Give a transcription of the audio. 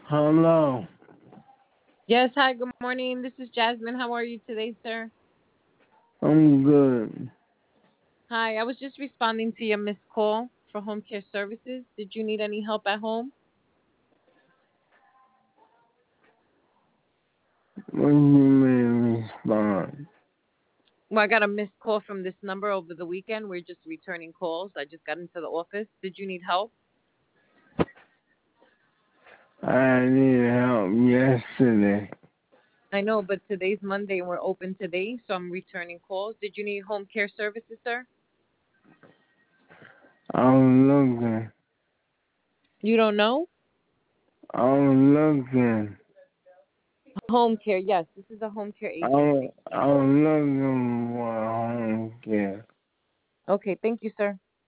Hello. Yes, hi, good morning. This is Jasmine. How are you today, sir? I'm good. Hi, I was just responding to your missed call for home care services. Did you need any help at home? What do you mean respond? Well, I got a missed call from this number over the weekend. We're just returning calls. I just got into the office. Did you need help? I needed help yesterday. I know, but today's Monday and we're open today, so I'm returning calls. Did you need home care services, sir? I was looking. You don't know? I was looking. Home care, yes. This is a home care I was, agency. I was looking for home care. Okay, thank you, sir.